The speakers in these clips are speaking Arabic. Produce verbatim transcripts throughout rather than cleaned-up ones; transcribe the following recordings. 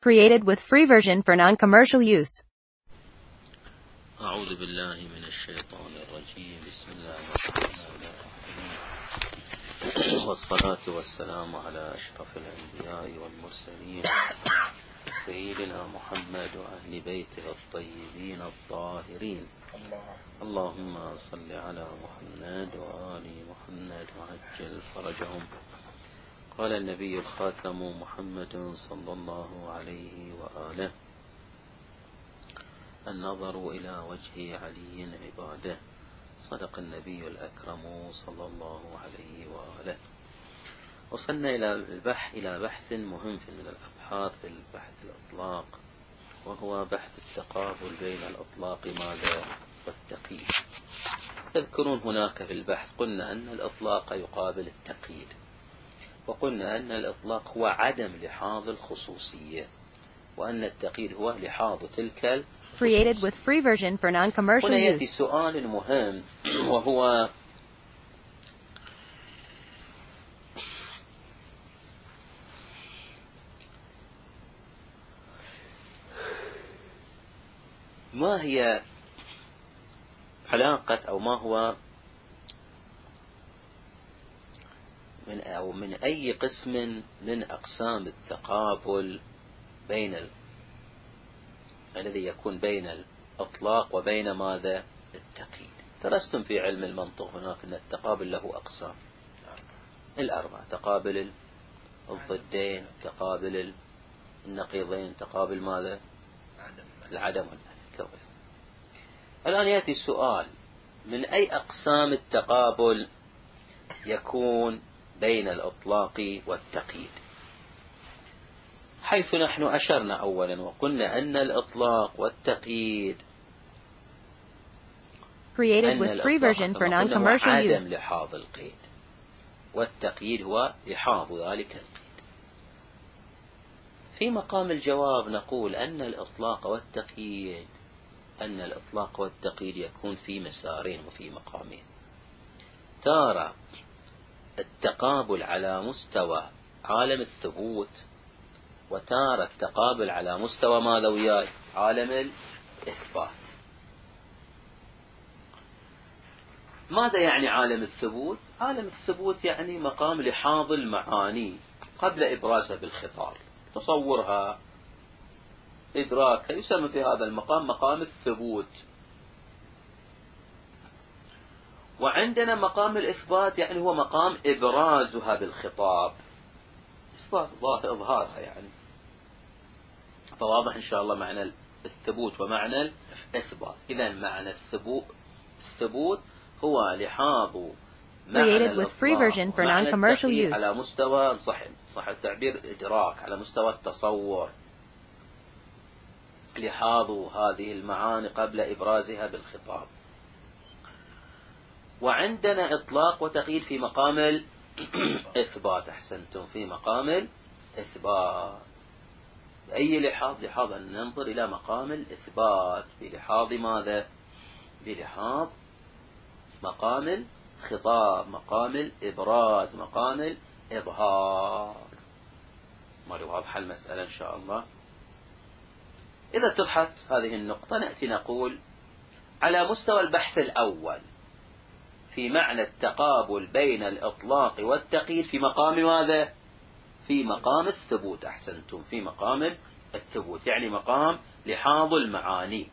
Created with free version for non-commercial use. أعوذ بالله من الشيطان الرجيم. بسم الله الرحمن الرحيم، والصلاة والسلام على أشرف الأنبياء والمرسلين سيدنا محمد وأهل بيته الطيبين الطاهرين. اللهم صل على محمد وآل محمد وعجل فرجهم. قال النبي الخاتم محمد صلى الله عليه وآله: النظر إلى وجه علي عباده. صدق النبي الأكرم صلى الله عليه وآله. وصلنا إلى البحث إلى بحث مهم من الأبحاث في البحث الإطلاق، وهو بحث التقابل بين الإطلاق ماذا والتقييد. تذكرون هناك في البحث قلنا أن الإطلاق يقابل التقييد، وقلنا أن الإطلاق هو عدم لحاظ الخصوصية، وأن التقييد هو لحاظ تلك Created with free version for non-commercial هنا يأتي use. سؤال مهم، وهو ما هي علاقة أو ما هو من أو من أي قسم من أقسام التقابل بين ال... الذي يكون بين الإطلاق وبين ماذا التقييد. درستم في علم المنطق هناك أن التقابل له أقسام الأربعة: تقابل الضدين، تقابل النقيضين، تقابل ماذا العدم والكون. الآن يأتي السؤال: من أي أقسام التقابل يكون بين الإطلاق والتقييد؟ حيث نحن أشرنا أولا وقلنا أن الإطلاق والتقييد Created with free version for non-commercial عدم use. لحاظ القيد، والتقييد هو لحاظ ذلك القيد. في مقام الجواب نقول أن الإطلاق والتقييد أن الإطلاق والتقييد يكون في مسارين وفي مقامين. تارة التقابل على مستوى عالم الثبوت، وتارة التقابل على مستوى ماذا وياي عالم الإثبات. ماذا يعني عالم الثبوت؟ عالم الثبوت يعني مقام لحاظ المعاني قبل إبرازها بالخطاب، تصورها، إدراكها، يسمى في هذا المقام مقام الثبوت. وعندنا مقام الإثبات يعني هو مقام إبرازها بالخطاب، إثبات ظاهر إظهارها يعني. فواضح إن شاء الله معنى الثبوت ومعنى الإثبات. إذا معنى الثبوت الثبوت هو لحاظ معنى Created with free version for non-commercial use. على مستوى صح صح التعبير إدراك، على مستوى التصور، لحاظ هذه المعاني قبل إبرازها بالخطاب. وعندنا إطلاق وتقييد في مقام الإثبات. أحسنتم، في مقام الإثبات. بأي لحاظ؟ لحاظ أن ننظر إلى مقام الإثبات بلحاظ ماذا؟ بلحاظ مقام الخطاب، مقام الإبراز، مقام الإظهار. ما واضحة المسألة إن شاء الله. إذا اتضحت هذه النقطة نأتي نقول على مستوى البحث الأول في معنى التقابل بين الإطلاق والتقييد في مقام ماذا؟ في مقام الثبوت. أحسنتم، في مقام الثبوت يعني مقام لحاظ المعاني.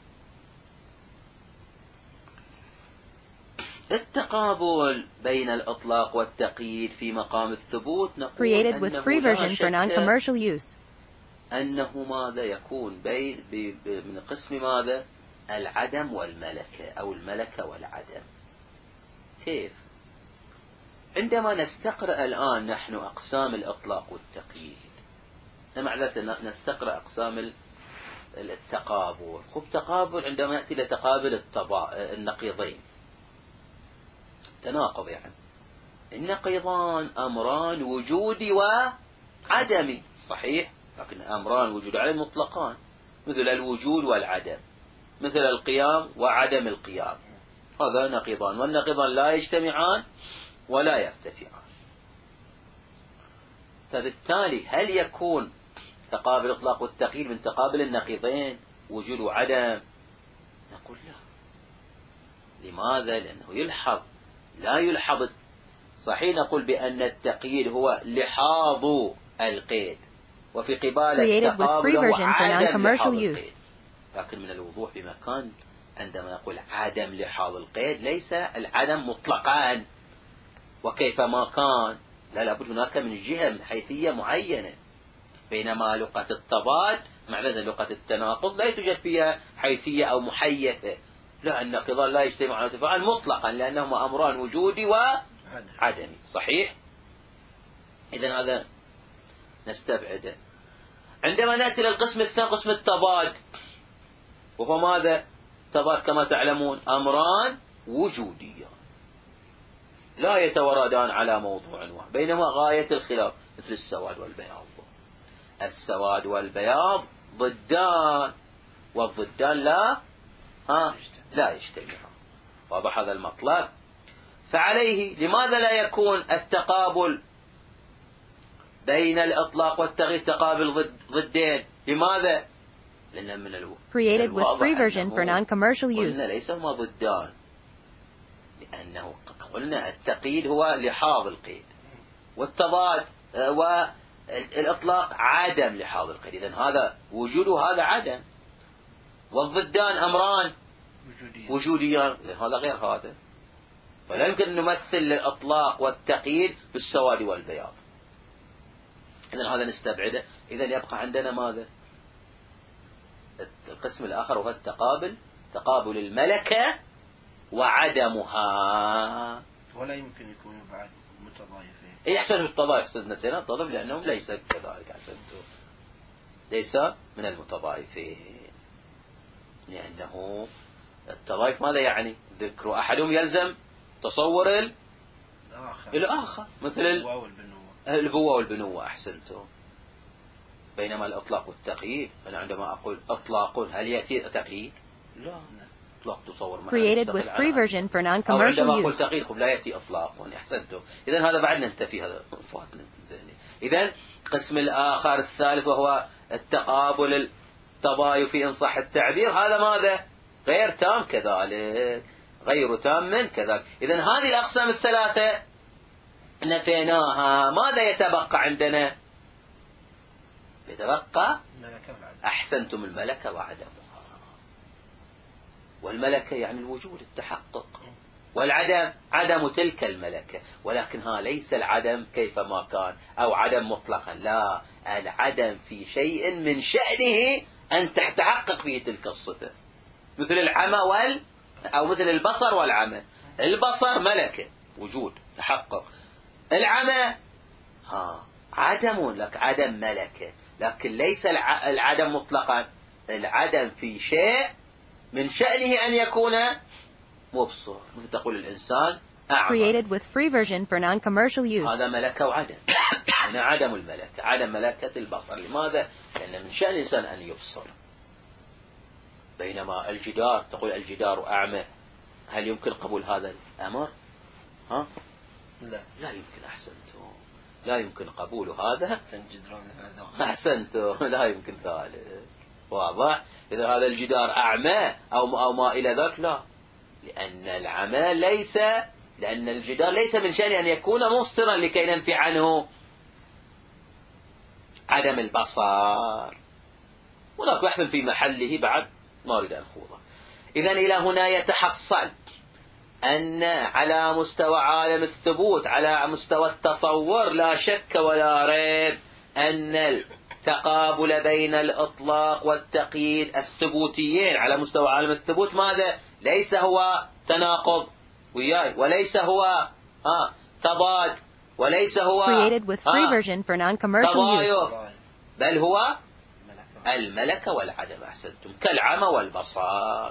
التقابل بين الإطلاق والتقييد في مقام الثبوت نقول Created with free version for non-commercial use. أنه ماذا يكون بين من قسم ماذا العدم والملكة، أو الملكة والعدم. كيف؟ عندما نستقرأ الآن نحن أقسام الإطلاق والتقييد، معلش نستقرأ أقسام التقابل. خب تقابل عندما يأتي لتقابل التضا... النقيضين، تناقض يعني. النقيضان أمران وجودي وعدمي، صحيح، لكن أمران وجود وعدم مطلقان، مثل الوجود والعدم، مثل القيام وعدم القيام. هذا نقيضان، والنقيضان لا يجتمعان ولا يرتفعان. فبالتالي هل يكون تقابل الإطلاق والتقييد من تقابل النقيضين وجود وعدم. نقول لا. لماذا؟ لأنه يلحظ لا يلحظ. صحيح نقول بأن التقييد هو لحاظ القيد، وفي قبال التقابل هو عدم لحاظ القيد. لكن من الوضوح بمكان عندما نقول عدم لحاظ القيد ليس العدم مطلقا وكيفما كان، لا، لابد هناك من جهة من حيثية معينة. بينما لغة التضاد مع لغة التناقض لا توجد فيها حيثية أو محيثة، لا، النقيضان لا يجتمعان ويتفاعلان مطلقا لأنهما أمران وجودي وعدمي. صحيح؟ إذن هذا نستبعده. عندما نأتي للقسم الثاني قسم التضاد، وهو ماذا؟ تضاد كما تعلمون أمران وجوديان لا يتوردان على موضوع واحد، بينما غاية الخلاف مثل السواد والبياض. السواد والبياض ضدان، والضدان لا ها لا يجتمعان. واضح هذا المطلب؟ فعليه لماذا لا يكون التقابل بين الإطلاق والتغيير تقابل ضدين؟ لماذا؟ لأن من الو... created with free version for non-commercial use. قلنا ليس هما ضدان، لأنه قلنا التقييد هو لحاظ القيد، والتضاد والإطلاق عدم لحاظ القيد. إذن هذا وجود وهذا عدم، والضدان أمران وجوديان، هذا غير هذا. فلا يمكن نمثل الإطلاق والتقييد بالسواد والبياض. إذن هذا نستبعده. إذن يبقى عندنا ماذا؟ القسم الآخر وهو التقابل، تقابل الملكة وعدمها. ولا يمكن يكونوا بعد متضايفين. إيه أحسن التضايف سيدنا سينا التضايف لأنهم ليس كذلك. أحسنتم، ليس من المتضايفين، لأنه التضايف ماذا يعني؟ ذكر أحدهم يلزم تصور الآخر, الآخر. مثل البوة والبنوة. أحسنتم. بينما الإطلاق والتقييد، أنا عندما أقول إطلاق هل يأتي تقييد؟ لا، إطلاق تصور created with free version for non-commercial عندما أقول use. تقييد لا يأتي إطلاق. أحسنتم. إذن هذا بعد ننتفي، هذا فاتنا. إذن قسم الآخر الثالث وهو التقابل التضايفي إن صح التعبير، هذا ماذا؟ غير تام كذلك، غير تام من كذلك. إذن هذه الأقسام الثلاثة نفيناها. ماذا يتبقى عندنا؟ يتبقى أحسنتم الملكة وعدمها. والملكة يعني الوجود التحقق، والعدم عدم تلك الملكة، ولكنها ليس العدم كيفما كان أو عدم مطلقا، لا، العدم في شيء من شأنه أن تتحقق فيه تلك الصفة، مثل العمى وال أو مثل البصر والعمى. البصر ملكة وجود تحقق، العمى ها عدم لك عدم ملكة، لكن ليس العدم مطلقا، العدم في شيء من شأنه أن يكون مبصر، مثل تقول الإنسان أعمى. created with free version for non-commercial use. هذا ملكة وعدم. هنا عدم الملكة، عدم ملكة البصر. لماذا؟ لأن من شأن الإنسان أن يبصر. بينما الجدار، تقول الجدار أعمى، هل يمكن قبول هذا الأمر؟ ها؟ لا لا يمكن. أحسنتم، لا يمكن قبول هذا. أحسنتم، لا يمكن ذلك. واضح؟ إذا هذا الجدار أعمى أو أو ما إلى ذلك، لا، لأن العمى ليس، لأن الجدار ليس من شأن أن يكون مبصرا لكي ننفي عنه عدم البصر. هناك بحث في محله بعد ما أريد أن أخوضه. إذن إلى هنا يتحصل أن على مستوى عالم الثبوت، على مستوى التصور، لا شك ولا ريب أن التقابل بين الإطلاق والتقييد الثبوتيين على مستوى عالم الثبوت ماذا؟ ليس هو تناقض وياي، وليس هو ها تضاد، وليس هو created with free version for non-commercial use. بل هو الملكة والعدم. أحسنتم، كالعمى والبصر،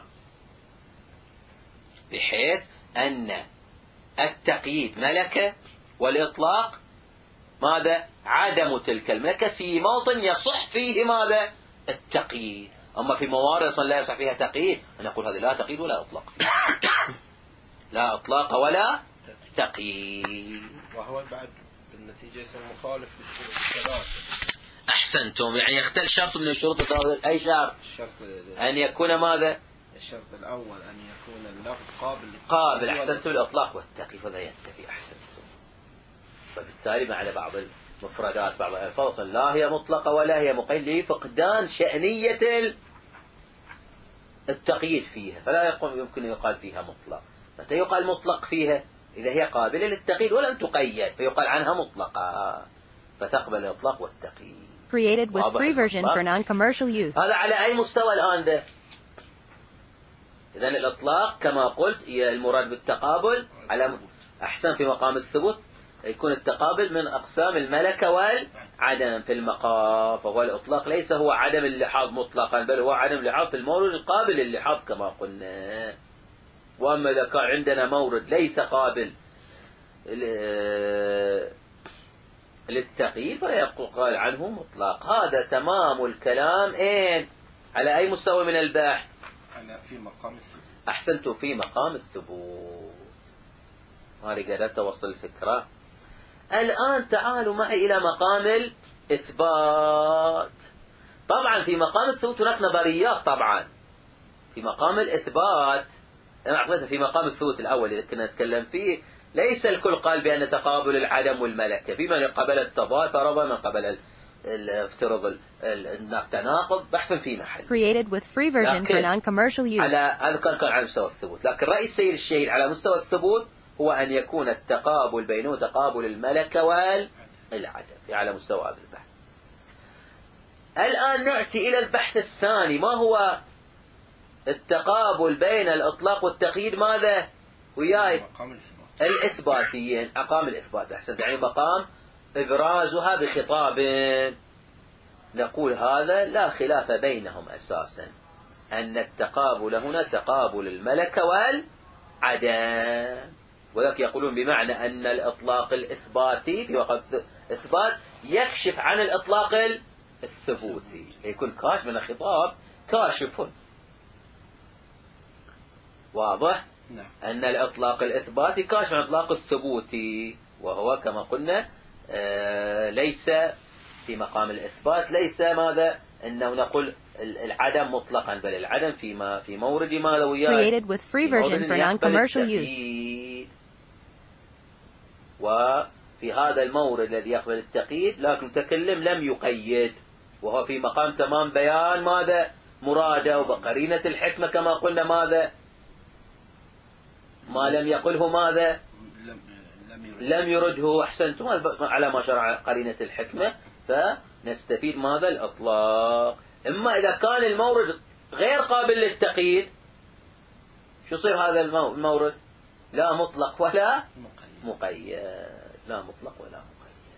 بحيث أن التقييد ملكة والإطلاق ماذا؟ عدم تلك الملكة في موطن يصح فيه ماذا؟ التقييد. أما في موارد لا يصح فيها تقييد نقول هذا لا تقييد ولا إطلاق فيه. لا إطلاق ولا تقييد. وهو بعد بالنتيجة يصير مخالف للثلاثة. أحسنتم، يعني يختل شرط من الشروط الثلاثة. أي شرط؟ الشرط أن يكون ماذا؟ الشرط الأول أن يكون اللفظ قابل قابل. أحسنتم، الإطلاق والتقييد، فذا ينتفي. أحسنتم. وبالتالي على بعض المفردات بعض الألفاظ لا هي مطلقة ولا هي مقيدة لفقدان شأنية التقييد فيها، فلا يمكن يقال فيها مطلق. متى يقال مطلق فيها؟ إذا هي قابلة للتقييد ولم تقيد فيقال عنها مطلقة، فتقبل الإطلاق والتقييد. Created with free version for non-commercial use. هذا على أي مستوى الآن ده؟ إذن الإطلاق كما قلت هي المراد بالتقابل على أحسن في مقام الثبوت، يكون التقابل من أقسام الملكة والعدم في المقام، فهو الإطلاق ليس هو عدم اللحاظ مطلقا، بل هو عدم اللحاظ في المورد القابل للحاظ كما قلنا. وأما إذا كان عندنا مورد ليس قابل للتقييد فيقال عنه مطلق. هذا تمام الكلام. إيه على أي مستوى من البحث؟ على في مقام الثبوت. أحسنت، في مقام الثبوت. هذه قدرت توصل الفكرة. الآن تعالوا معي إلى مقام الإثبات. طبعا في مقام الثبوت هناك نظريات. طبعا في مقام الإثبات في مقام الثبوت الأول إذا كنا نتكلم فيه ليس الكل قال بأن تقابل العدم والملكة، في من قبل التضاد فرضا، من قبل افترض التناقض، بحث في محل. Created with free version for non-commercial use. على هذا كان كان على مستوى الثبوت، لكن رأي السيد الشهيد على مستوى الثبوت هو أن يكون التقابل بينه تقابل الملكة والعدم على مستوى هذا البحث. الآن نأتي إلى البحث الثاني، ما هو التقابل بين الإطلاق والتقييد؟ ماذا وياي؟ الإثباتيين، مقام الإثبات. أحسن، يعني مقام إبرازها بخطاب. نقول هذا لا خلاف بينهم أساسا، أن التقابل هنا تقابل الملكة والعدم، وذلك يقولون بمعنى أن الإطلاق الإثباتي في وقت إثبات يكشف عن الإطلاق الثبوتي، يكون كاشف من الخطاب كاشف. واضح؟ نعم. أن الإطلاق الإثباتي كاشف عن الإطلاق الثبوتي، وهو كما قلنا آه ليس في مقام الإثبات، ليس ماذا أنه نقول العدم مطلقا، بل العدم فيما في مورد ماذا وياه Created with free version for non-commercial use. وفي هذا المورد الذي يقبل التقييد لكن المتكلم لم يقيد، وهو في مقام تمام بيان ماذا مراده وبقرينة الحكمة كما قلنا ماذا ما لم يقله ماذا لم يرده. أحسنتم، على ما شرع قرينة الحكمة، فنستفيد ماذا الإطلاق. إما إذا كان المورد غير قابل للتقييد شو يصير هذا المورد؟ لا مطلق ولا مقيد، لا مطلق ولا مقيد.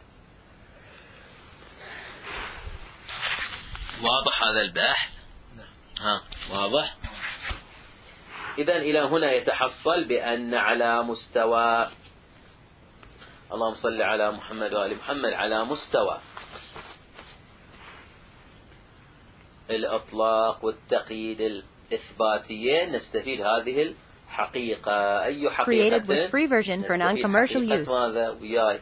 واضح هذا البحث؟ ها واضح؟ إذن إلى هنا يتحصل بأن على مستوى، اللهم صل على محمد وآل محمد، على مستوى الإطلاق والتقييد الإثباتيين نستفيد هذه الحقيقة. أي حقيقة؟ Created with free version for non-commercial use. ماذا وياي؟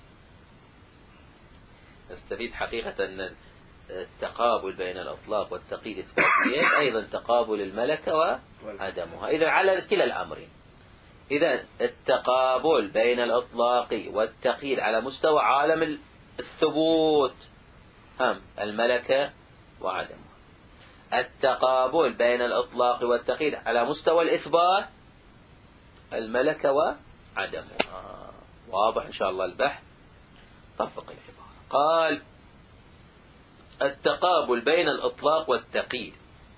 نستفيد حقيقة أن التقابل بين الإطلاق والتقييد الإثباتيين أيضا تقابل الملكة وعدمها. إذا على كلا الأمرين، إذا التقابل بين الإطلاق والتقييد على مستوى عالم الثبوت هم الملكة وعدمها، التقابل بين الإطلاق والتقييد على مستوى الإثبات الملكة وعدمها. واضح إن شاء الله البحث؟ طبق العبارة. قال التقابل بين الإطلاق والتقييد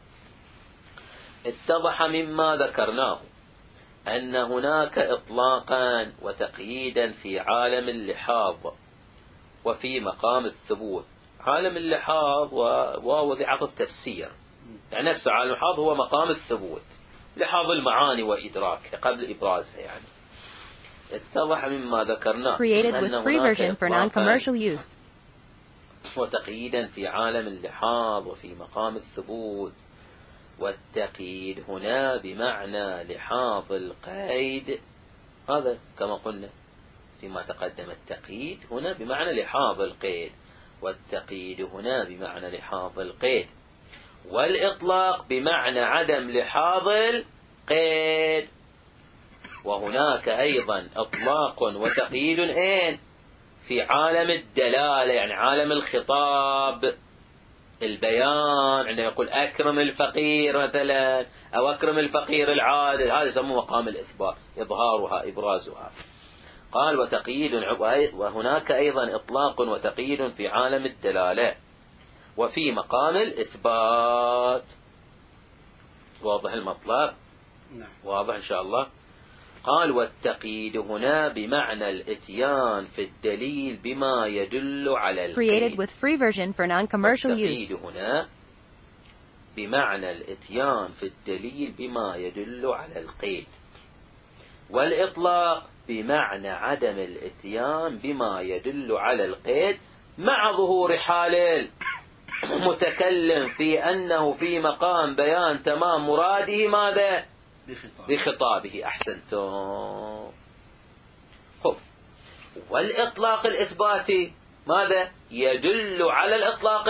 اتضح مما ذكرناه أن هناك إطلاقا وتقييدا في عالم اللحاظ وفي مقام الثبوت. عالم اللحاظ وهو ذي عطف تفسير، يعني نفس عالم اللحاظ هو مقام الثبوت، لحاظ المعاني وإدراكها قبل إبرازها. يعني اتضح مما ذكرناه Created with free version for non-commercial use. وتقييدا في عالم اللحاظ وفي مقام الثبوت. والتقييد هنا بمعنى لحاظ القيد، هذا كما قلنا فيما تقدم، التقييد هنا بمعنى لحاظ القيد، والتقييد هنا بمعنى لحاظ القيد، والإطلاق بمعنى عدم لحاظ القيد. وهناك أيضا إطلاق وتقييد إين في عالم الدلالة، يعني عالم الخطاب البيان، عندما يقول أكرم الفقير مثلا أو أكرم الفقير العادل، هذا يسمى مقام الإثبات، إظهارها إبرازها. قال وتقييد، وهناك أيضا إطلاق وتقييد في عالم الدلالة وفي مقام الإثبات. واضح المطلب؟ واضح إن شاء الله. قال والتقييد هنا بمعنى الاتيان في الدليل بما يدل على القيد. Created with free version for non-commercial use. التقييد هنا بمعنى الاتيان في الدليل بما يدل على القيد، والإطلاق بمعنى عدم الاتيان بما يدل على القيد مع ظهور حال المتكلم في أنه في مقام بيان تمام مراده ماذا؟ بخطابه, بخطابه. أحسنتم. خب، والإطلاق الإثباتي ماذا؟ يدل على الإطلاق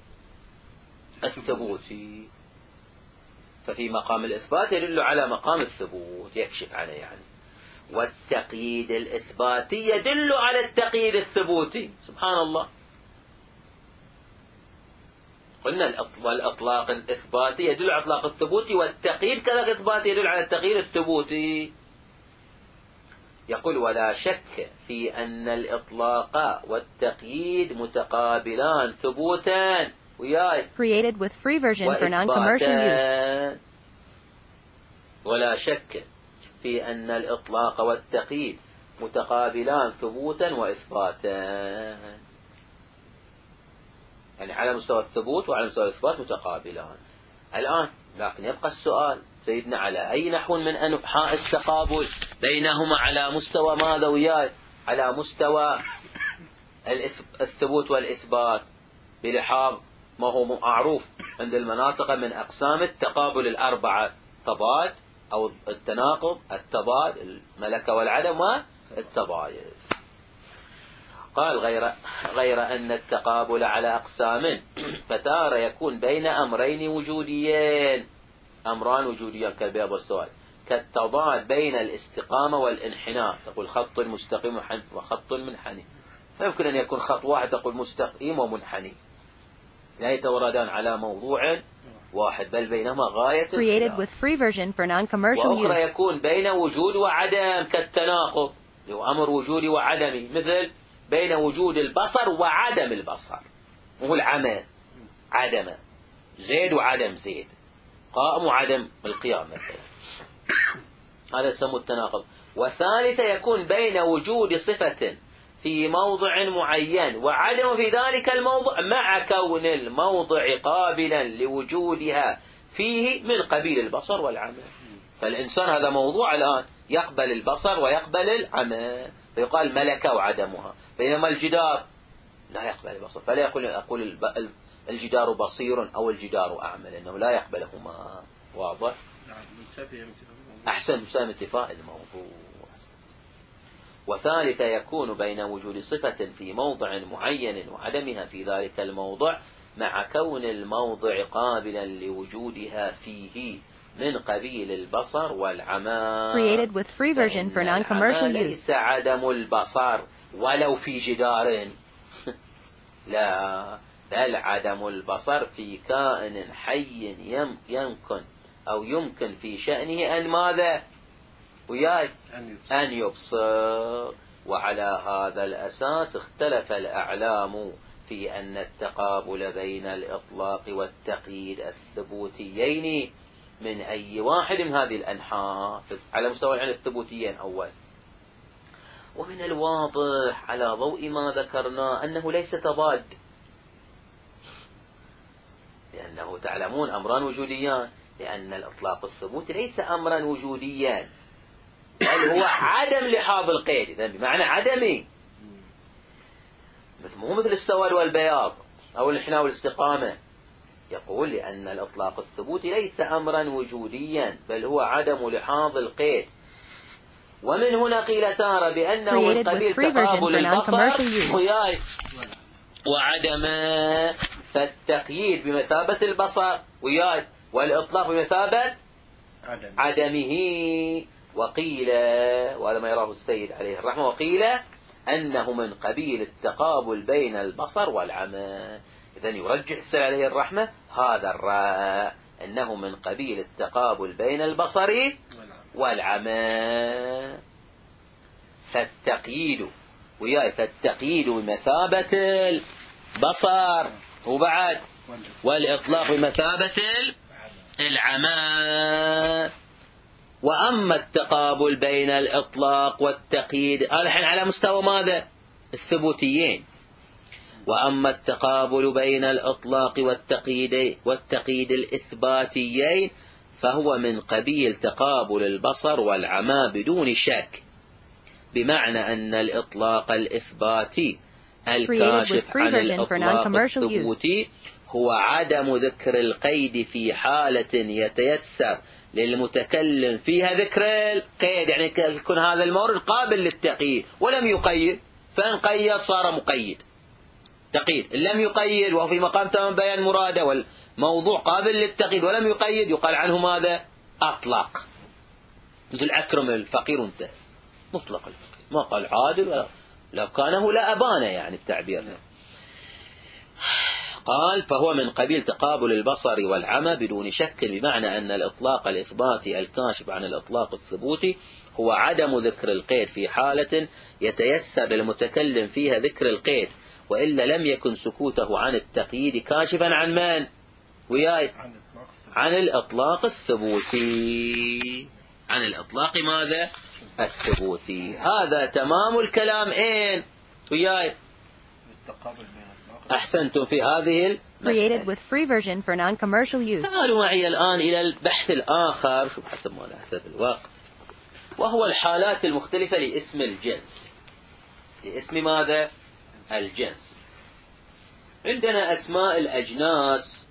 الثبوتي، ففي مقام الإثبات يدل على مقام الثبوت، يكشف عنه يعني. والتقييد الإثباتي يدل على التقييد الثبوتي. سبحان الله. قلنا الإطلاق الإثباتي يدل على الإطلاق الثبوتي، والتقييد كذلك الإثباتي يدل على التقييد الثبوتي. يقول ولا شك في أن الإطلاق والتقييد متقابلان ثبوتا وياي. Created with free version for non-commercial use. ولا شك في أن الإطلاق والتقييد متقابلان ثبوتا وإثباتا، يعني على مستوى الثبوت وعلى مستوى الإثبات متقابلان. الآن لكن يبقى السؤال سيدنا على أي نحو من أنحاء التقابل بينهما؟ على مستوى ماذا وياي؟ على مستوى الثبوت والإثبات، بلحاظ ما هو معروف عند المناطق من أقسام التقابل الأربعة: تضاد أو التناقض، التضاد، الملكة والعدم والتضايد. قال غير, غير أن التقابل على أقسام، فتارة يكون بين أمرين وجوديين، أمران وجوديان كالبياض والسواد، كالتضاد بين الاستقامة والانحناء، تقول خط مستقيم وخط منحني، فيمكن أن يكون خط واحد تقول مستقيم ومنحني، لا يتوردان على موضوع واحد بل بينهما غاية Created with free version for non-commercial وأخرى use. يكون بين وجود وعدم كالتناقض، هو أمر وجودي وعدمي، مثل بين وجود البصر وعدم البصر، وهو العمى عدم، زيد وعدم زيد، قائم وعدم القيام مثلا، هذا يسمى التناقض. وثالثة يكون بين وجود صفة في موضع معين وعدم في ذلك الموضع مع كون الموضع قابلا لوجودها فيه من قبيل البصر والعمى. فالإنسان هذا موضوع الآن يقبل البصر ويقبل العمى، فيقال ملكة وعدمها، بينما الجدار لا يقبل البصر، فلا يقول أقول الجدار بصير أو الجدار أعمى، لأنه لا يقبلهما. واضح؟ أحسن، مسام اتفاق الموضوع. وثالثة يكون بين وجود صفة في موضع معين وعدمها في ذلك الموضع مع كون الموضع قابلا لوجودها فيه من قبيل البصر والعمى. Created with free version for non-commercial use. ليس عدم البصر ولو في جدار لا، بل عدم البصر في كائن حي يمكن أو يمكن في شأنه أن ماذا؟ وياي أن يبصر. وعلى هذا الأساس اختلف الأعلام في أن التقابل بين الإطلاق والتقييد الثبوتيين من أي واحد من هذه الأنحاء على مستوى العلم الثبوتيين أول. ومن الواضح على ضوء ما ذكرنا أنه ليس تضاد، لأنه تعلمون أمران وجوديان، لأن الإطلاق الثبوتي ليس أمرا وجوديا بل هو عدم لحاظ القيد، إذن بمعنى عدمي، مو مثل السواد والبياض أو الانحناء والاستقامة. يقول لأن الإطلاق الثبوتي ليس أمرا وجوديا بل هو عدم لحاظ القيد. ومن هنا قيل تارة بأنه من قبيل تقابل البصر وعدم، فالتقييد بمثابة البصر وياي، والإطلاق بمثابة عدم. عدمه. وقيل، وهذا ما يراه السيد عليه الرحمة، وقيل أنه من قبيل التقابل بين البصر والعمى. إذن يرجح السيد عليه الرحمة هذا الرأي، أنه من قبيل التقابل بين البصر والعمى. فالتقييد وياي، فالتقييد بمثابة البصر وبعد، والإطلاق بمثابة العمى. وأما التقابل بين الإطلاق والتقييد، هذا الحين على مستوى ماذا؟ الثبوتيين. وأما التقابل بين الإطلاق والتقييد والتقييد الإثباتيين فهو من قبيل تقابل البصر والعمى بدون شك، بمعنى أن الإطلاق الإثباتي الكاشف عن الإطلاق الثبوتي هو عدم ذكر القيد في حالة يتيسر للمتكلم فيها ذكر القيد، يعني يكون هذا المورد قابل للتقييد ولم يقيد، فإن قيد صار مقيد تقييد، إن لم يقيد وهو في مقام تمام بيان مراده والموضوع قابل للتقييد ولم يقيد يقال عنه ماذا؟ أطلق. مثل أكرم الفقير انتهى، مطلق الفقير، ما قال عادل ولا لو كانه لا أبانه، يعني التعبير. قال فهو من قبيل تقابل البصر والعمى بدون شك، بمعنى أن الإطلاق الإثباتي الكاشف عن الإطلاق الثبوتي هو عدم ذكر القيد في حالة يتيسر للمتكلم فيها ذكر القيد، وإلا لم يكن سكوته عن التقييد كاشفا عن من؟ وياي، عن الإطلاق الثبوتي، عن الإطلاق ماذا؟ الثبوتي. هذا تمام الكلام. إين وياي؟ أحسنتم في هذه المسألة. تعالوا معي الآن إلى البحث الآخر، شو حسب ما حسب الوقت، وهو الحالات المختلفة لاسم الجنس. لاسم ماذا؟ الجنس. عندنا أسماء الأجناس،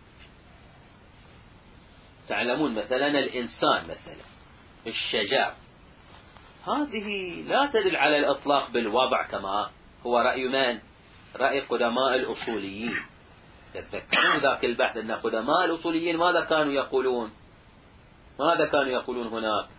تعلمون مثلا الإنسان، مثلا الشجاع، هذه لا تدل على الإطلاق بالوضع كما هو رأي من؟ رأي قدماء الأصوليين. تذكرون ذاك البحث أن قدماء الأصوليين ماذا كانوا يقولون؟ ماذا كانوا يقولون هناك؟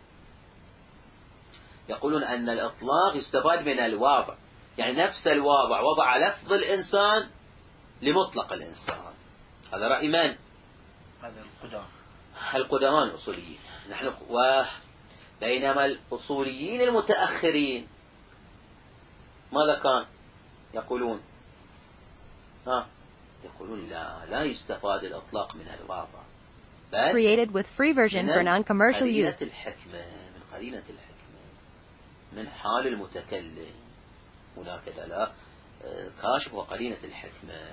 يقولون أن الإطلاق يستفاد من الواضع، يعني نفس الواضع وضع لفظ الإنسان لمطلق الإنسان. هذا رأي من؟ هذا القدماء القدماء الأصوليين. نحن و بينما الأصوليين المتأخرين ماذا كان يقولون؟ ها يقولون لا لا يستفاد الإطلاق من الواضع، بل created with free version for non-commercial قرينة use. الحكمة، من قرينة الحكمة، من حال المتكلم. هناك دلالة كاشف وقرينة الحكمة.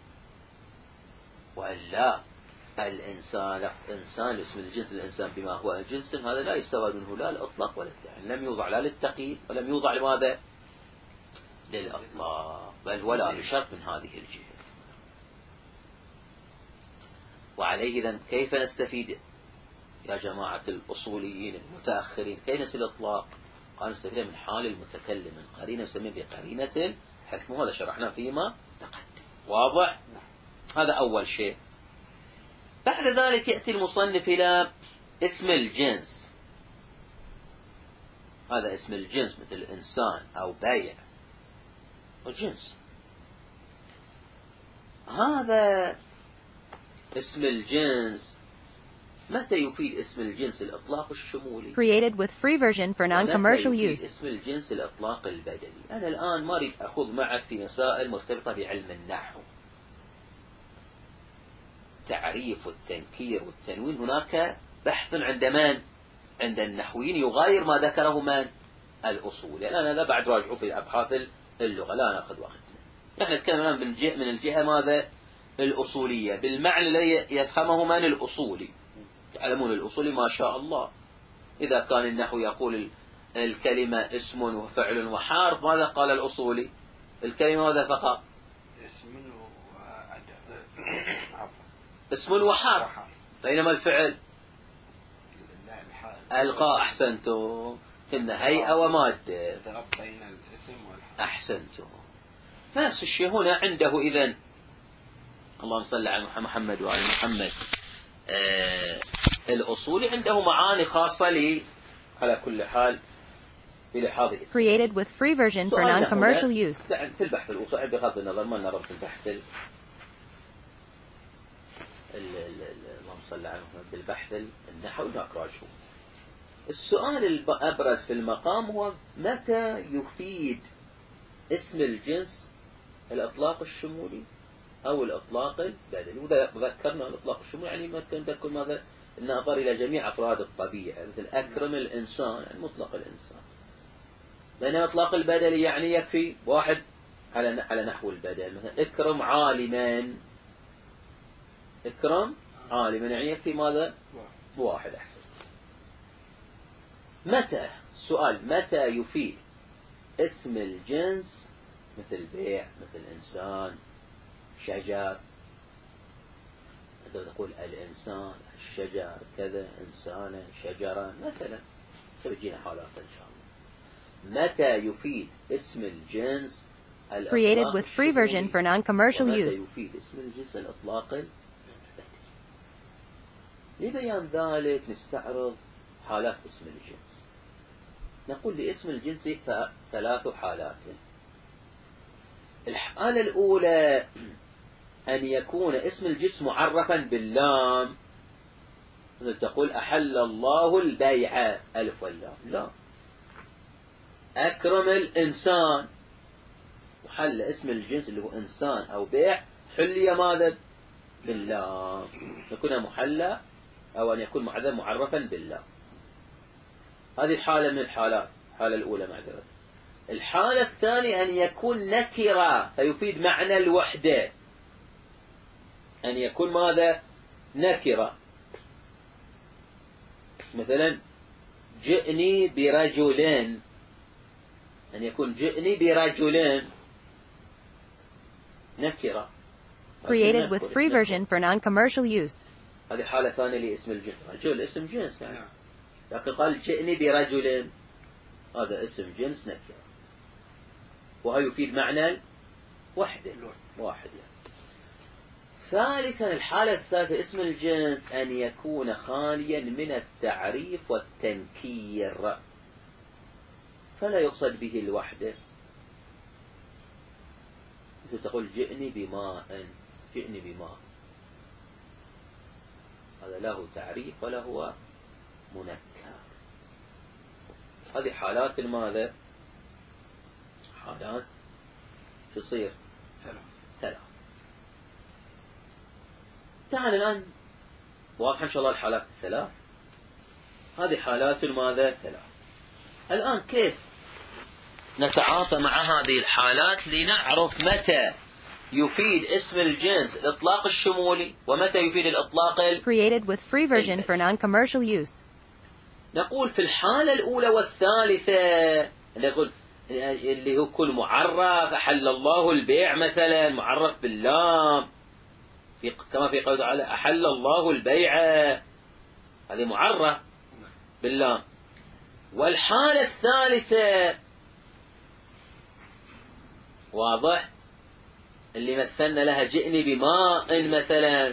وإلا الإنسان لفظ إنسان اسم الجنس الإنسان بما هو جنس، هذا لا يستفاد منه لا الإطلاق ولا التعيين، لم يوضع لا للتقييد ولم يوضع لماذا؟ للإطلاق، بل ولا بشرط من هذه الجهة. وعليه إذن كيف نستفيد يا جماعة الأصوليين المتأخرين؟ كيف نستفيد الإطلاق؟ قال نستفيد من حال المتكلم، من قرينة نسميه بقرينة الحكمة، وهذا شرحنا فيما تقدم. واضح؟ هذا أول شيء. بعد ذلك يأتي المصنف إلى اسم الجنس. هذا اسم الجنس مثل إنسان أو بيع وجنس. هذا اسم الجنس متى يفيد اسم الجنس الإطلاق الشمولي؟ Created with free version for non-commercial use. اسم الجنس الإطلاق البدلي. أنا الآن ما أريد أخذ معك في مسائل مرتبطة بعلم النحو، تعريف والتنكير والتنوين، هناك بحث عند من؟ عند النحويين يغاير ما ذكره من؟ الأصول. يعني أنا لا بعد راجعوا في أبحاث اللغة، لا نأخذ وقتنا. نحن نتكلم الآن من الجهة من الجهة ماذا؟ الأصولية، بالمعنى الذي يفهمه من الأصولي. تعلمون الأصولي ما شاء الله، إذا كان النحو يقول الكلمة اسم وفعل وحرف، ماذا قال الأصولي؟ الكلمة ماذا فقط؟ اسم اسم وحرف، بينما الفعل ألقى. أحسنتم، إن هيئة ومادة. بين الاسم والحرف. أحسنتم. نفس الشيء هنا عنده إذن. اللهم صل على محمد وعلى محمد. آه الأصولي عنده معاني خاصة لي على كل حال بلحاظ اسمه. Created with free version for non-commercial use. في البحث الأصولي بغض النظر ما نرى في البحث ال اللهم صل على محمد بالبحث النحوي هناك راجعوا. السؤال الأبرز في المقام هو متى يفيد اسم الجنس الإطلاق الشمولي أو الإطلاق البدلي. وإذا ذكرنا الإطلاق الشمولي يعني ممكن تكون ماذا النظر إلى جميع أفراد الطبيعة مثل أكرم الإنسان يعني مطلق الإنسان. لأن الإطلاق البدلي يعني يكفي واحد على على نحو البدل مثلا اكرم عالما. اكرم عالما يعني يكفي ماذا واحد أحسن. متى السؤال متى يفيد اسم الجنس مثل بيع مثل إنسان شجر. أنت تقول الإنسان الشجر كذا إنسانا شجرا مثلا تجينا حالات إن شاء الله. متى يفيد اسم الجنس Created with free version for non-commercial use. متى يفيد اسم الجنس الإطلاق. لبيان ذلك نستعرض حالات اسم الجنس. نقول لاسم الجنس ثلاث حالات. الحالة الأولى أن يكون اسم الجنس معرفا باللام. تقول أحل الله البيع ألف واللام. لا. أكرم الإنسان وحل اسم الجنس اللي هو إنسان أو بيع حلي ماذا باللام. يكون محلى أو أن يكون معرفا باللام. هذه حالة من الحالات. الحالة الأولى معذرة. الحالة الثانية أن يكون نكرة فيفيد معنى الوحدة. أن يكون ماذا نكرة مثلا جئني برجلين. أن يكون جئني برجلين نكرة. Created with free version for non-commercial use. هذه حالة ثانية لاسم الجنس. رجل اسم جنس يعني. لكن قال جئني برجل هذا اسم جنس نكرة وهو يفيد معنى وحدة واحد يعني. ثالثا الحالة الثالثة اسم الجنس أن يكون خاليا من التعريف والتنكير فلا يقصد به الوحدة. مثل تقول جئني بماء. جئني بماء هذا له تعريف ولا هو منكر. هذه حالات الماذا حالات تصير ثلاث. تعال الآن واضح إن شاء الله الحالات الثلاث. هذه حالات الماذا ثلاث. الآن كيف نتعاطى مع هذه الحالات لنعرف متى يفيد اسم الجنس الإطلاق الشمولي ومتى يفيد الإطلاق ال... Created with free version for non-commercial use. نقول في الحالة الأولى والثالثة نقول اللي هو كل معرف أحل الله البيع مثلا معرف باللام في كما في قوله تعالى أحل الله البيع هذه معرف باللام. والحالة الثالثة واضح اللي مثلنا لها جئني بماء مثلا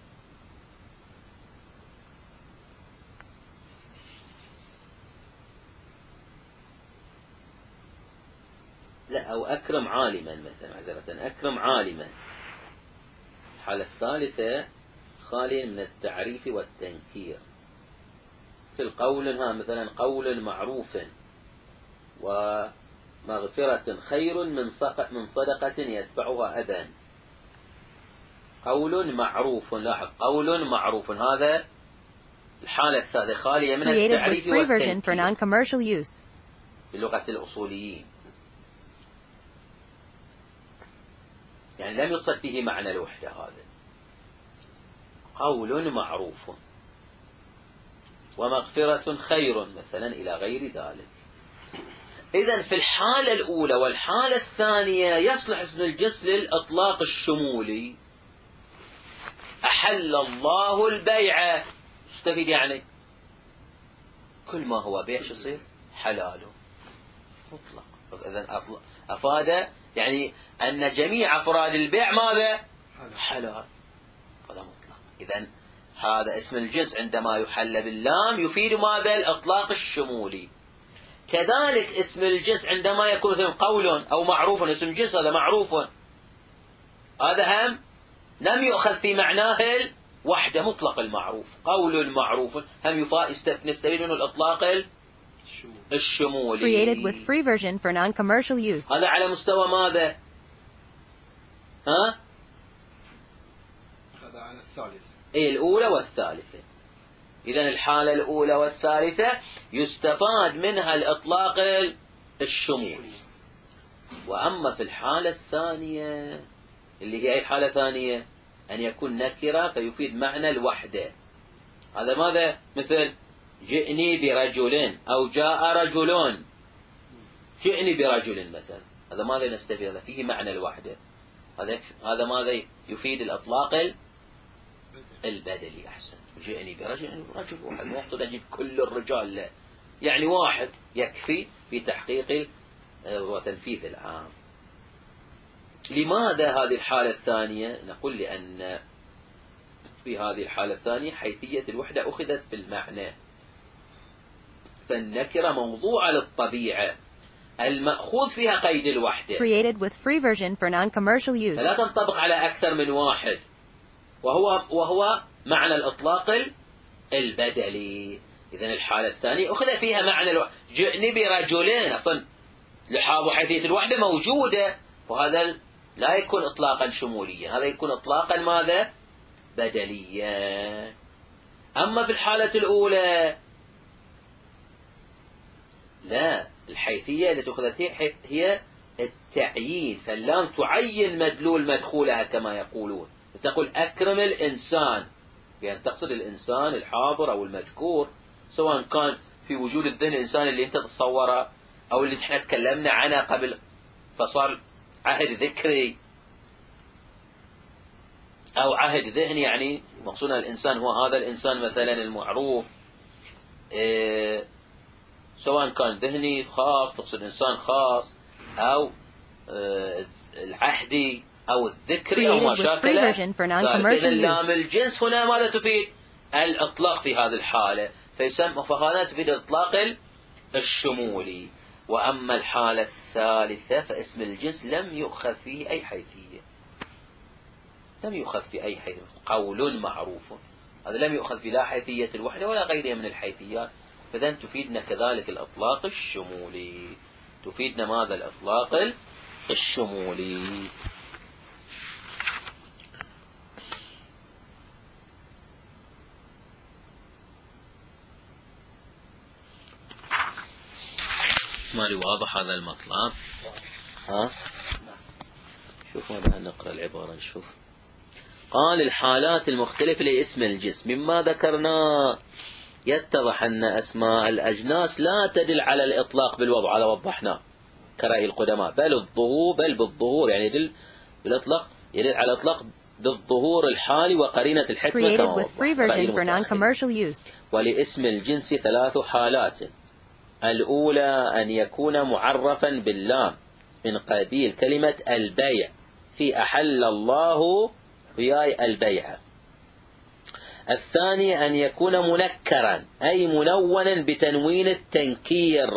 لا أو أكرم عالما مثلا معذرة أكرم عالما. الحالة الثالثة خالية من التعريف والتنكير في القول ها مثلا قول معروف ومغفرة خير من من صدقة يتبعها أذى. قول معروف لاحظ قول معروف هذا الحالة الثالثة خالية من التعريف والتنكير بلغة الأصوليين يعني لم يقصد فيه معنى الوحدة. هذا قول معروف ومغفرة خير مثلا إلى غير ذلك. إذن في الحالة الأولى والحالة الثانية يصلح اسم الجنس للإطلاق الشمولي. أحل الله البيع تستفيد يعني كل ما هو بيع يصير حلاله مطلق. إذن أفاد يعني أن جميع أفراد البيع ماذا؟ حلال. هذا مطلق. إذن هذا اسم الجنس عندما يحل باللام يفيد ماذا؟ الإطلاق الشمولي. كذلك اسم الجنس عندما يكون مثل قول أو معروف، اسم الجنس هذا معروف، هذا هم لم يؤخذ في معناه الوحدة، مطلق المعروف. قول معروف هم يستفيد منه الإطلاق الشمولي. Created with free version for non-commercial use. هذا على مستوى ماذا؟ ها؟ هذا على الثالث. إيه، الأولى والثالثة. إذن الحالة الأولى والثالثة يستفاد منها الإطلاق الشمولي. وأما في الحالة الثانية اللي هي أي حالة ثانية؟ أن يكون نكرة فيفيد معنى الوحدة. هذا ماذا؟ مثل جئني برجل أو جاء رجل. جئني برجل مثلا، هذا ماذا نستفيد؟ هذا فيه معنى الوحدة. هذا هذا ماذا يفيد؟ الإطلاق البدلي. أحسن. جئني برجل، رجل واحد، مو مقصود أجيب كل الرجال، لا، يعني واحد يكفي في تحقيق وتنفيذ العام. لماذا هذه الحالة الثانية؟ نقول لأن في هذه الحالة الثانية حيثية الوحدة أخذت في المعنى، فالنكرة موضوعة للطبيعة المأخوذ فيها قيد الوحدة. Created with free version for non-commercial use. فلا تنطبق على أكثر من واحد، وهو وهو معنى الإطلاق البدلي. إذن الحالة الثانية أخذ فيها معنى الوحدة. جئني برجلين، أصلا لحاظ حيثية الوحدة موجودة، وهذا لا يكون إطلاقا شموليا، هذا يكون إطلاقا ماذا؟ بدليا. أما في الحالة الأولى لا، الحيثية التي أخذت هي التعيين، فاللام تعين مدلول مدخولها كما يقولون. تقول أكرم الإنسان، يعني تقصد الإنسان الحاضر أو المذكور، سواء كان في وجود الذهن الإنسان اللي أنت تتصوره أو اللي احنا تكلمنا عنه قبل فصار عهد ذكري أو عهد ذهني، يعني مقصودنا الإنسان هو هذا الإنسان مثلا المعروف، إيه سواء كان ذهني خاص تقصد إنسان خاص أو إيه العهدي أو الذكري أو ما شاكله. إذن لام الجنس هنا ماذا تفيد؟ الإطلاق في هذه الحالة، فيسمى فهذا تفيد الإطلاق الشمولي. وأما الحالة الثالثة فاسم الجنس لم يؤخذ فيه أي حيثية، لم يؤخذ في أي حيثية. قول معروف، هذا لم يؤخذ في لا حيثية الوحدة ولا غيرها من الحيثيات، فذن تفيدنا كذلك الإطلاق الشمولي. تفيدنا ماذا؟ الإطلاق الشمولي. مالي واضح هذا المطلب؟ ها؟ شوف ماذا نقرأ العبارة نشوف. قال الحالات المختلفة لاسم الجنس مما ذكرنا يتضح أن أسماء الأجناس لا تدل على الإطلاق بالوضع، على وضحنا كرأي القدماء، بل الظهور بل بالظهور يعني يدل بالإطلاق، يدل على الإطلاق بالظهور الحالي وقرينة الحكمة كما وضح. ولاسم الجنس ثلاث حالات. الأولى أن يكون معرفا باللام من قبيل كلمة البيع في أحل الله وياي البيع. الثاني أن يكون منكرا أي منونا بتنوين التنكير،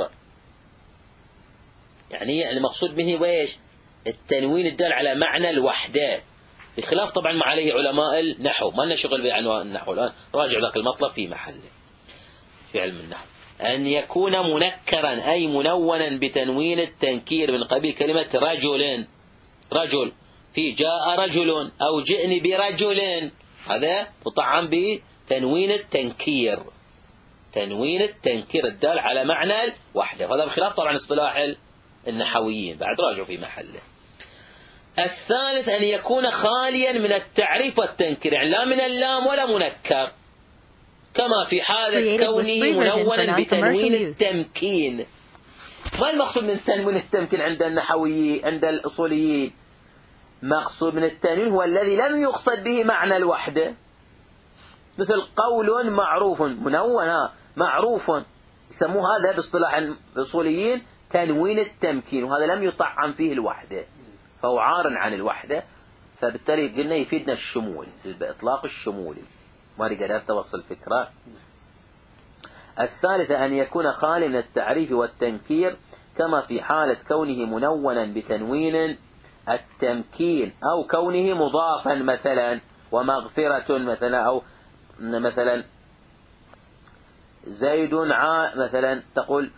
يعني المقصود به ويش؟ التنوين الدال على معنى الوحدة، بخلاف طبعا ما عليه علماء النحو، ما لنا شغل بعنوان النحو الآن، راجع ذاك المطلب في محله في علم النحو. أن يكون منكرا أي منونا بتنوين التنكير من قبيل كلمة رجل، رجل في جاء رجل أو جئني برجل، هذا مطعم بتنوين التنكير، تنوين التنكير الدال على معنى الوحدة، هذا بخلاف طبعا اصطلاح النحويين، بعد راجعوا في محله. الثالث أن يكون خاليا من التعريف والتنكير، يعني لا من اللام ولا منكر، كما في حالة كونه منونا بتنوين التمكين. ما المقصود من تنوين التمكين عند النحويين عند الأصوليين؟ مقصود من التنوين هو الذي لم يقصد به معنى الوحدة، مثل قول معروف منون معروف، يسموه هذا باصطلاح الأصوليين تنوين التمكين، وهذا لم يطعم فيه الوحدة، فهو عار عن الوحدة، فبالتالي قلنا يفيدنا الشمول، بإطلاق الشمولي. ما قدرت توصل الفكرة. الثالثة أن يكون خالي من التعريف والتنكير، كما في حالة كونه منونا بتنوين التمكين، أو كونه مضافا مثلا، ومغفرة مثلا، أو مثلا زيد ع مثلا تقول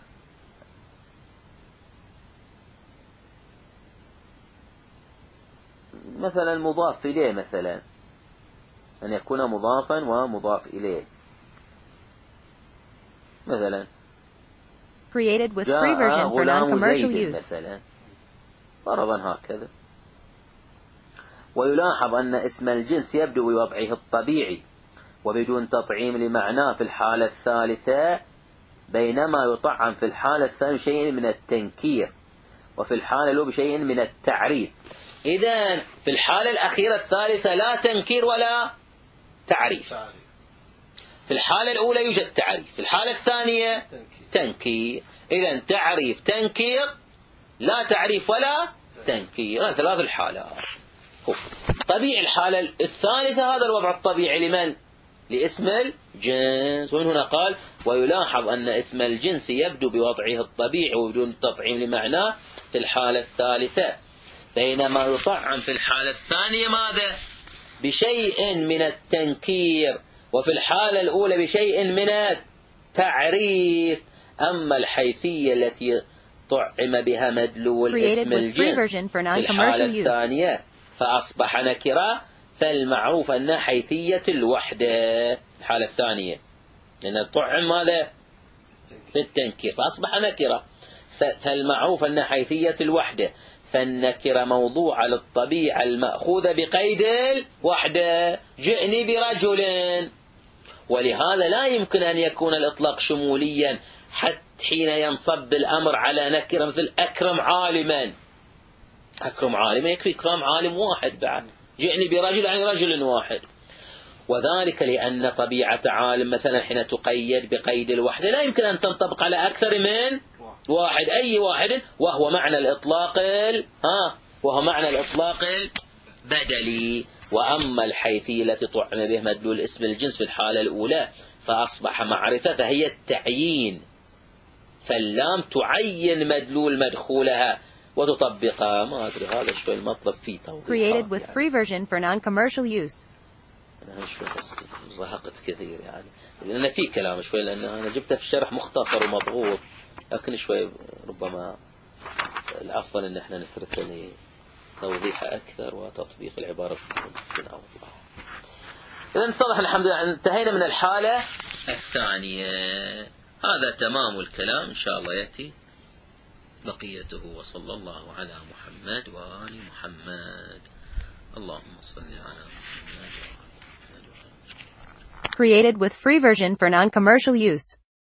مثلا مضاف إليه، مثلا أن يكون مضافا ومضاف إليه. مثلا created with free version for non-commercial use. مثلا فرضا هكذا. ويلاحظ أن اسم الجنس يبدو بوضعه الطبيعي وبدون تطعيم لمعناه في الحالة الثالثة، بينما يطعم في الحالة الثانية بشيء من التنكير، وفي الحالة الأولى بشيء من التعريف. إذن في الحالة الأخيرة الثالثة لا تنكير ولا تعريف. في الحالة الأولى يوجد تعريف، في الحالة الثانية تنكير. إذن تعريف تنكير، لا تعريف ولا تنكير، هذه ثلاث الحالات. طبيعي الحالة الثالثة هذا الوضع الطبيعي لمن؟ لاسم الجنس. ومن هنا قال ويلاحظ أن اسم الجنس يبدو بوضعه الطبيعي وبدون تطعيم لمعناه في الحالة الثالثة، بينما يطعم في الحالة الثانية ماذا؟ بشيء من التنكير، وفي الحالة الأولى بشيء من التعريف. أما الحيثية التي طعم بها مدلول اسم الجنس في الحالة الثانية فأصبح نكرة، فالمعروف أنها حيثية الوحدة الحالة الثانية، لأن طعم ماذا؟ بالتنكير فأصبح نكرة، فالمعروف أنها حيثية الوحدة، فالنكرة موضوع للطبيعة المأخوذة بقيد الوحدة. جئني برجل، ولهذا لا يمكن أن يكون الإطلاق شموليا حتى حين ينصب الأمر على نكرة، مثل أكرم عالما. أكرم عالما يكفي إكرام عالم واحد، بعد جئني برجل عن رجل واحد. وذلك لأن طبيعة عالم مثلا حين تقيد بقيد الوحدة لا يمكن أن تنطبق على أكثر من واحد، أي واحد، وهو معنى الإطلاق ها وهو معنى الإطلاق البدلي. وأما الحيثية التي طعم به مدلول اسم الجنس في الحالة الأولى فأصبح معرفة، فهي التعيين، فاللام تعين مدلول مدخولها وتطبقها. ما أدري هذا شوي المطلب فيه توضيح. Created with free version for non-commercial use. أنا شوي بس رهقت كثير يعني، لأن في كلام شوي، لأن أنا جبته في الشرح مختصر ومضغوط، لكن شوي ربما الأفضل أن احنا نتركه لتوضيح أكثر وتطبيق العبارة من أوضح. إذن اتضح الحمد لله انتهينا من الحالة الثانية. هذا تمام الكلام، إن شاء الله يأتي بقيته. وصلى الله على محمد وآل محمد. اللهم صل على محمد. Created with free version for non-commercial use.